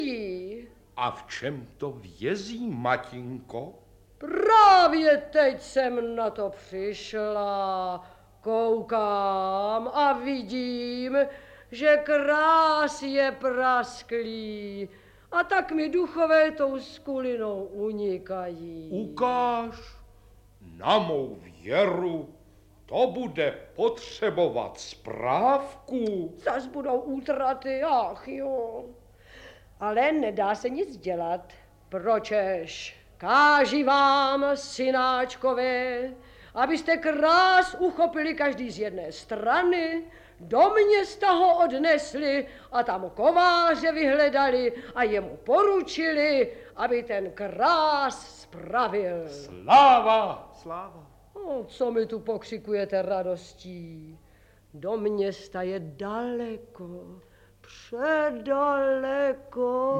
A v čem to vězí, matinko? Právě teď jsem na to přišla. Koukám a vidím, že krás je prasklý. A tak mi duchové tou skulinou unikají. Ukáž na mou věru, to bude potřebovat správku. Zas budou útraty, ach jo. Ale nedá se nic dělat. Pročež káži vám, synáčkové, abyste krás uchopili každý z jedné strany, do města ho odnesli a tam kováře vyhledali a jemu poručili, aby ten krás spravil. Sláva! Sláva! Co mi tu pokřikujete radostí? Do města je daleko, předaleko.